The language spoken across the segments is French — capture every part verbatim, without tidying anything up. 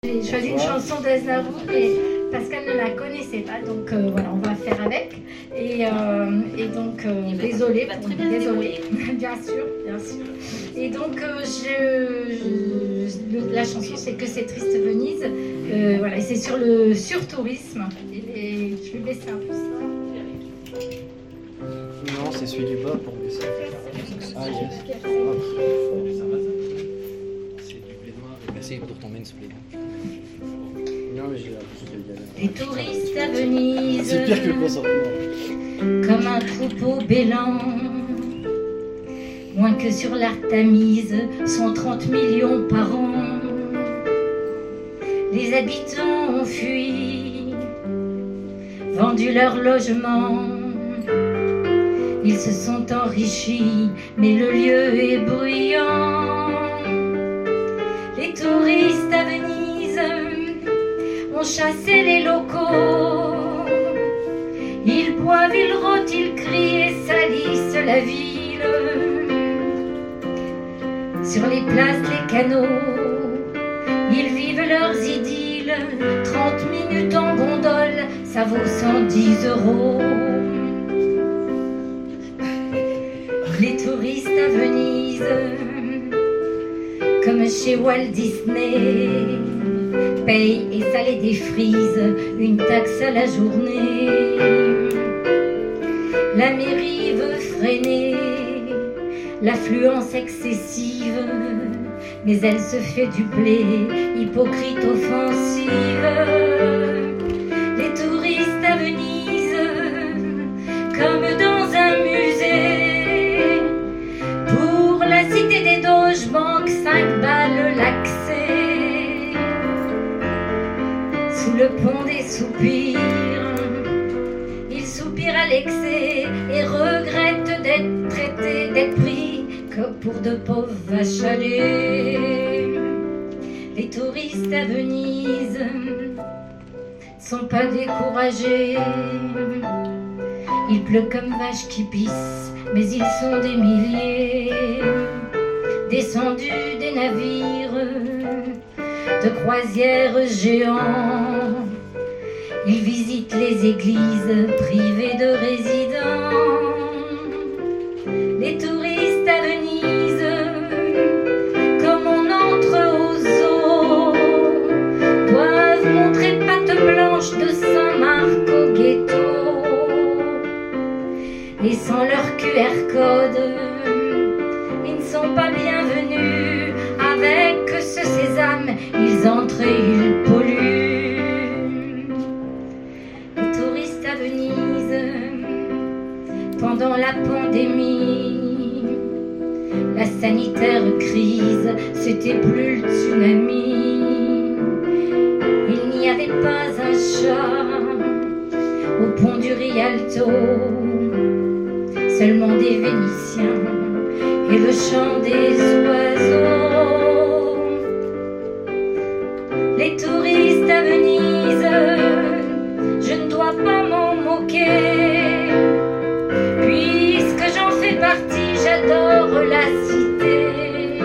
J'ai choisi une chanson d'Aznavour et Pascal ne la connaissait pas, donc euh, voilà, on va faire avec. Et, euh, et donc, euh, désolée, désolée, bien sûr, bien sûr. Et donc, euh, je, je, le, la chanson, c'est Que c'est triste Venise. Euh, voilà, et c'est sur le surtourisme. Et, et je vais baisser un peu ça. Non, c'est celui du bas pour baisser. Ah, yes. Oh. C'est du blé noir. Merci pour ton mansplain. Non, mais j'ai la Les touristes à Venise, c'est pire que le consentement. Comme un troupeau bélant, moins que sur l'Artamise, sont trente millions par an. Les habitants ont fui, vendu leur logement. Ils se sont enrichis, mais le lieu est bruyant. Les touristes à Venise ont chassé les locaux. Ils boivent, ils rôtent, ils crient et salissent la ville. Sur les places, les canaux, ils vivent leurs idylles. Trente minutes en gondole, ça vaut cent dix euros. Les touristes à Venise, comme chez Walt Disney, payent et ça les défrise une taxe à la journée. La mairie veut freiner l'affluence excessive, mais elle se fait du blé, hypocrite offensive. Les touristes à Venise, comme dans un musée, pour la cité des Doges manque cinq balles l'accès. Sous le pont des soupirs, ils soupirent à l'excès et regrettent d'être traités, d'être pris que pour de pauvres vaches à lait. Les touristes à Venise sont pas découragés. Il pleut comme vaches qui pissent, mais ils sont des milliers, descendus des navires de croisière géants. Ils visitent les églises privées de résidents. Les touristes à Venise, comme on entre aux eaux, doivent montrer patte blanche de Saint-Marc au ghetto. Et sans leur Q R code, ils ne sont pas bienvenus. Avec ce sésame, ils entrent et ils polluent. Les touristes à Venise, pendant la pandémie, la sanitaire crise, c'était plus le tsunami. Il n'y avait pas un chat au pont du Rialto, seulement des Vénitiens et le chant des oiseaux. Les touristes à Venise, je ne dois pas m'en moquer, puisque j'en fais partie, j'adore la cité.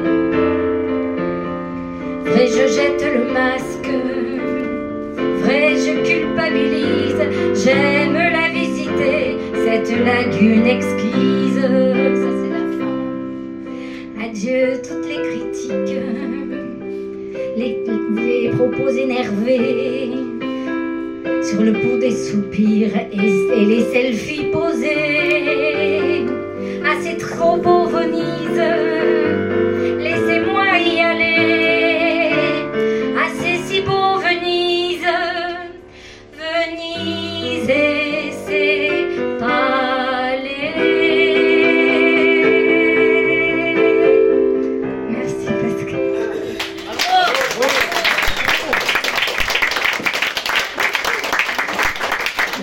Vrai, je jette le masque, vrai, je culpabilise, j'aime la visiter, cette lagune exquise. Ça c'est la fin. Adieu toutes les critiques, les, les propos énervés sur le pont des soupirs et, et les selfies posés. Ah, c'est trop beau